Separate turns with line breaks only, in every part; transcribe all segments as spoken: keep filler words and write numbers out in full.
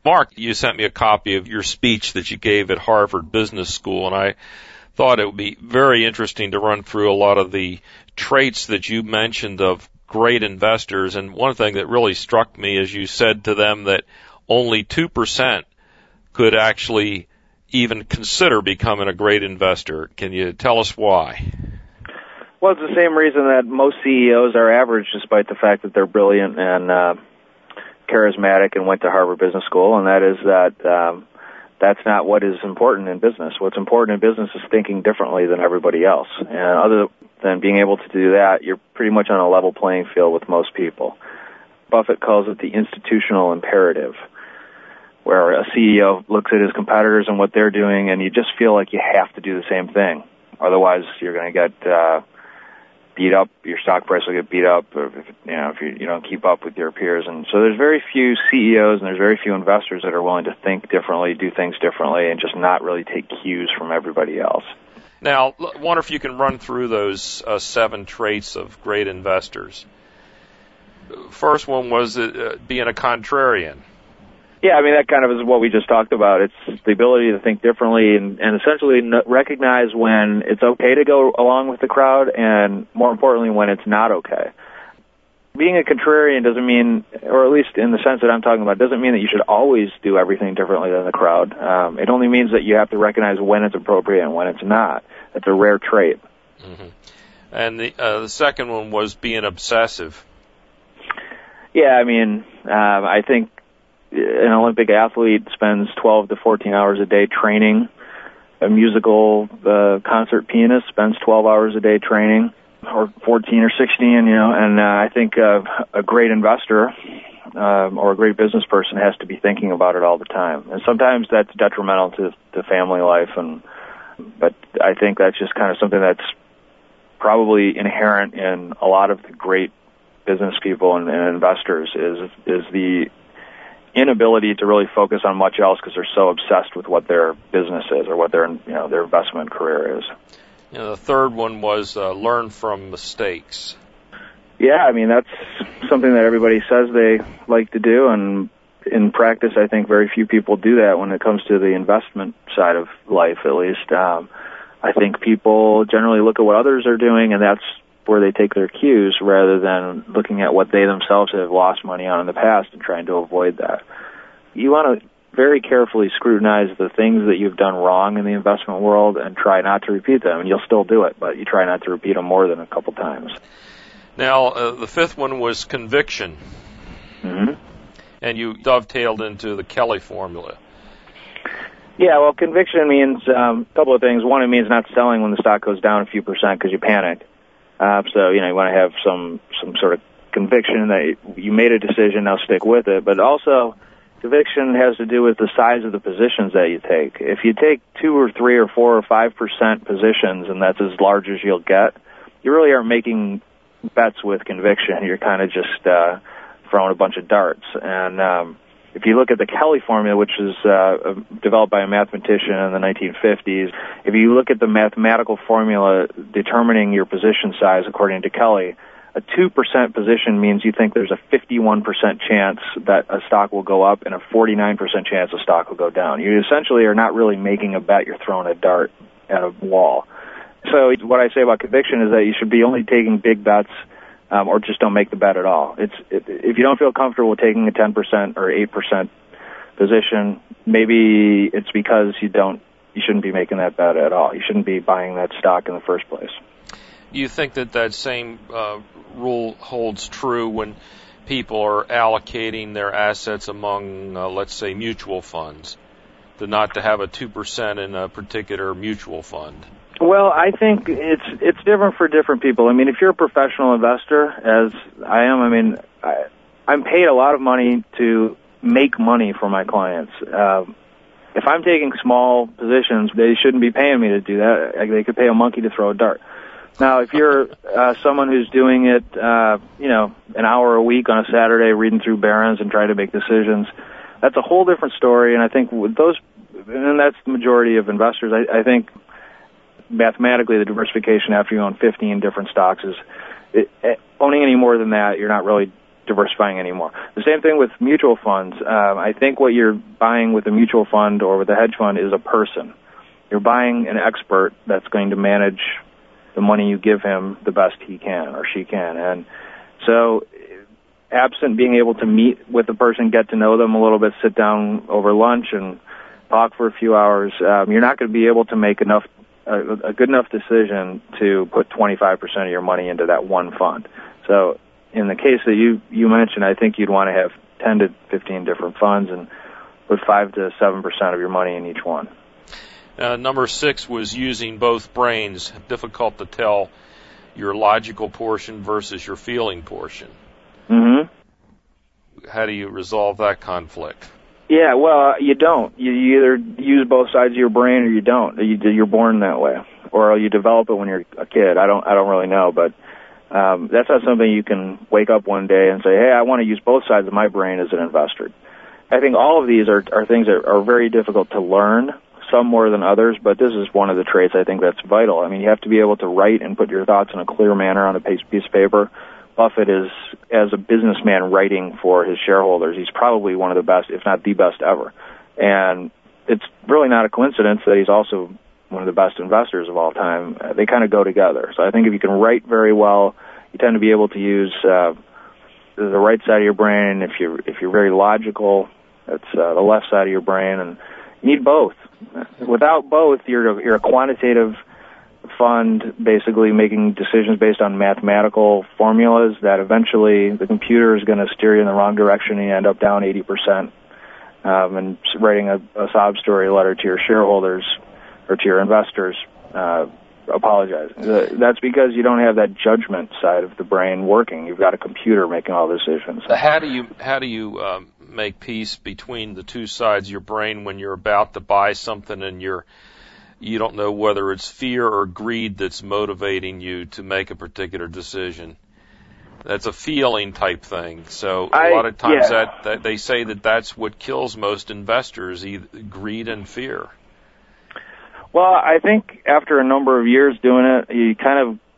Mark, you sent me a copy of your speech that you gave at Harvard Business School, and I thought it would be very interesting to run through a lot of the traits that you mentioned of great investors. And one thing that really struck me is you said to them that only two percent could actually even consider becoming a great investor. Can you tell us why?
Well, it's the same reason that most C E Os are average, despite the fact that they're brilliant and uh, charismatic and went to Harvard Business School, and that is that um, that's not what is important in business. What's important in business is thinking differently than everybody else. And other than being able to do that, you're pretty much on a level playing field with most people. Buffett calls it the institutional imperative, where a C E O looks at his competitors and what they're doing, and you just feel like you have to do the same thing. Otherwise, you're going to get uh, beat up. Your stock price will get beat up, if, you know, if you, you don't keep up with your peers. And so there's very few C E Os and there's very few investors that are willing to think differently, do things differently, and just not really take cues from everybody else.
Now, I wonder if you can run through those uh, seven traits of great investors. First one was uh, being a contrarian.
Yeah, I mean, that kind of is what we just talked about. It's the ability to think differently and, and essentially recognize when it's okay to go along with the crowd and, more importantly, when it's not okay. Being a contrarian doesn't mean, or at least in the sense that I'm talking about, doesn't mean that you should always do everything differently than the crowd. Um, it only means that you have to recognize when it's appropriate and when it's not. It's a rare trait.
Mm-hmm. And the, uh, the second one was being obsessive.
Yeah, I mean, um, I think an Olympic athlete spends twelve to fourteen hours a day training. A musical uh, concert pianist spends twelve hours a day training, or fourteen or sixteen, you know, and uh, I think uh, a great investor um, or a great business person has to be thinking about it all the time. And sometimes that's detrimental to, to family life, and but I think that's just kind of something that's probably inherent in a lot of the great business people and, and investors is is the inability to really focus on much else because they're so obsessed with what their business is or what their you know their investment career is.
You know, the third one was uh, learn from mistakes.
Yeah, I mean that's something that everybody says they like to do, and in practice, I think very few people do that when it comes to the investment side of life, at least. Um, I think people generally look at what others are doing, and that's where they take their cues rather than looking at what they themselves have lost money on in the past and trying to avoid that. You want to very carefully scrutinize the things that you've done wrong in the investment world and try not to repeat them. And you'll still do it, but you try not to repeat them more than a couple times.
Now, uh, the fifth one was conviction.
Mm-hmm.
And you dovetailed into the Kelly formula.
Yeah, well, conviction means um, a couple of things. One, it means not selling when the stock goes down a few percent because you panicked. Uh, so, you know, you want to have some, some sort of conviction that you made a decision, now stick with it. But also, conviction has to do with the size of the positions that you take. If you take two or three or four or five percent positions, and that's as large as you'll get, you really aren't making bets with conviction. You're kind of just uh, throwing a bunch of darts. And um, if you look at the Kelly formula, which was uh, developed by a mathematician in the nineteen fifties, if you look at the mathematical formula determining your position size according to Kelly, a two percent position means you think there's a fifty-one percent chance that a stock will go up and a forty-nine percent chance a stock will go down. You essentially are not really making a bet, you're throwing a dart at a wall. So what I say about conviction is that you should be only taking big bets Um, or just don't make the bet at all. It's it, if you don't feel comfortable with taking a ten percent or eight percent position, maybe it's because you don't you shouldn't be making that bet at all. You shouldn't be buying that stock in the first place.
You think that that same uh, rule holds true when people are allocating their assets among, uh, let's say, mutual funds, to not to have a two percent in a particular mutual fund?
Well, I think it's it's different for different people. I mean, if you're a professional investor, as I am, I mean, I, I'm paid a lot of money to make money for my clients. Um, if I'm taking small positions, they shouldn't be paying me to do that. They could pay a monkey to throw a dart. Now, if you're uh, someone who's doing it, uh, you know, an hour a week on a Saturday, reading through Barron's and trying to make decisions, that's a whole different story. And I think with those, and that's the majority of investors, I, I think mathematically the diversification after you own fifteen different stocks is it, it, owning any more than that, you're not really diversifying anymore. The same thing with mutual funds. Um, I think what you're buying with a mutual fund or with a hedge fund is a person. You're buying an expert that's going to manage the money you give him the best he can or she can. And so absent being able to meet with the person, get to know them a little bit, sit down over lunch and talk for a few hours, um, you're not going to be able to make enough a, a good enough decision to put twenty-five percent of your money into that one fund. So in the case that you, you mentioned, I think you'd want to have ten to fifteen different funds and put five to seven percent of your money in each one.
Uh, number six was using both brains. Difficult to tell your logical portion versus your feeling portion.
Mm-hmm.
How do you resolve that conflict?
Yeah, well, you don't. You, you either use both sides of your brain or you don't. You, you're born that way, or you develop it when you're a kid. I don't. I don't really know, but um, that's not something you can wake up one day and say, "Hey, I want to use both sides of my brain as an investor." I think all of these are, are things that are very difficult to learn. Some more than others, but this is one of the traits I think that's vital. I mean, you have to be able to write and put your thoughts in a clear manner on a piece of paper. Buffett is, as a businessman writing for his shareholders, he's probably one of the best, if not the best ever. And it's really not a coincidence that he's also one of the best investors of all time. Uh, they kind of go together. So I think if you can write very well, you tend to be able to use uh, the right side of your brain. If you're if you're very logical, it's uh, the left side of your brain, and you need both. Without both, you're you're a quantitative fund, basically making decisions based on mathematical formulas that eventually the computer is going to steer you in the wrong direction and you end up down eighty percent um, and writing a, a sob story letter to your shareholders or to your investors uh, apologizing. That's because you don't have that judgment side of the brain working. You've got a computer making all the decisions.
How do you how do you um, make peace between the two sides of your brain when you're about to buy something and you're you don't know whether it's fear or greed that's motivating you to make a particular decision? That's a feeling type thing. So a
I,
lot of times
yeah.
that, that they say that that's what kills most investors, either greed and fear.
Well, I think after a number of years doing it, you kind of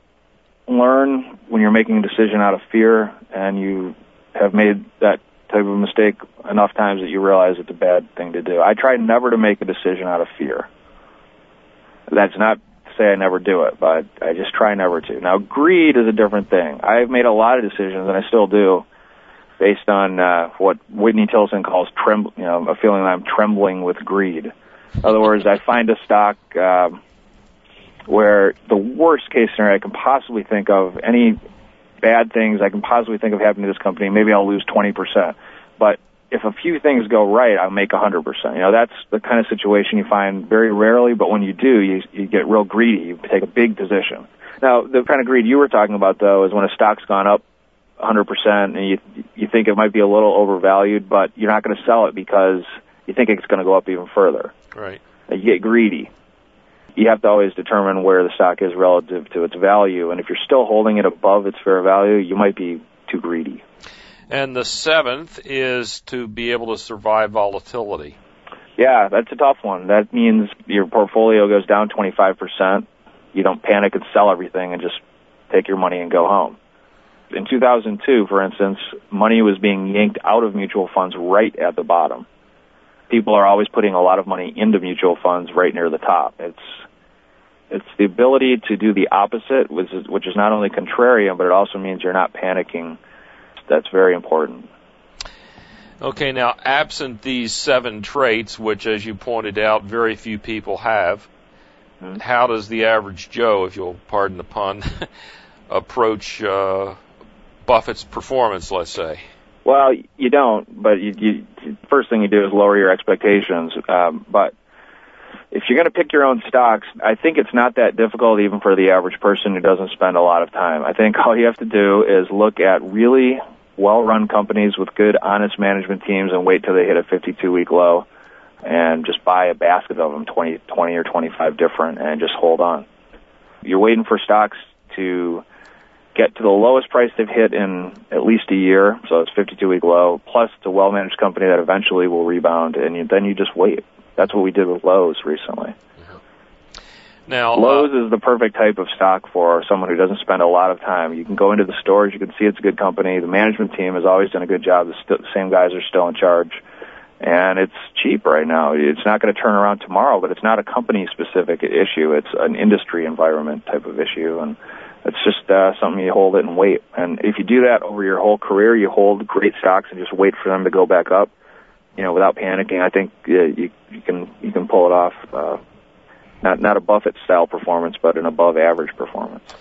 learn when you're making a decision out of fear, and you have made that type of mistake enough times that you realize it's a bad thing to do. I try never to make a decision out of fear. That's not to say I never do it, but I just try never to. Now, greed is a different thing. I've made a lot of decisions, and I still do, based on uh, what Whitney Tilson calls tremb- you know, a feeling that I'm trembling with greed. In other words, I find a stock um, where the worst case scenario I can possibly think of, any bad things I can possibly think of happening to this company, maybe I'll lose twenty percent. But if a few things go right, I'll make one hundred percent. You know, that's the kind of situation you find very rarely, but when you do, you, you get real greedy. You take a big position. Now, the kind of greed you were talking about, though, is when a stock's gone up one hundred percent and you you think it might be a little overvalued, but you're not going to sell it because you think it's going to go up even further.
Right.
You get greedy. You have to always determine where the stock is relative to its value, and if you're still holding it above its fair value, you might be too greedy.
And the seventh is to be able to survive volatility.
Yeah, that's a tough one. That means your portfolio goes down twenty-five percent. You don't panic and sell everything and just take your money and go home. In two thousand two, for instance, money was being yanked out of mutual funds right at the bottom. People are always putting a lot of money into mutual funds right near the top. It's it's the ability to do the opposite, which is, which is not only contrarian, but it also means you're not panicking. That's very important.
Okay, now, absent these seven traits, which, as you pointed out, very few people have, mm-hmm. how does the average Joe, if you'll pardon the pun, approach uh, Buffett's performance, let's say?
Well, you don't, but you, you, first thing you do is lower your expectations. Um, but if you're going to pick your own stocks, I think it's not that difficult even for the average person who doesn't spend a lot of time. I think all you have to do is look at really well-run companies with good, honest management teams and wait till they hit a fifty-two week low and just buy a basket of them, twenty, twenty or twenty-five different, and just hold on. You're waiting for stocks to get to the lowest price they've hit in at least a year, so it's fifty-two week low, plus it's a well-managed company that eventually will rebound, and you, then you just wait. That's what we did with Lowe's recently.
Now,
Lowe's
uh,
is the perfect type of stock for someone who doesn't spend a lot of time. You can go into the stores, you can see it's a good company. The management team has always done a good job. The, st- the same guys are still in charge. And it's cheap right now. It's not going to turn around tomorrow, but it's not a company-specific issue. It's an industry environment type of issue. And it's just uh, something you hold it and wait. And if you do that over your whole career, you hold great stocks and just wait for them to go back up, you know, without panicking. I think uh, you, you can you can pull it off. Uh, Not not a Buffett-style performance, but an above-average performance.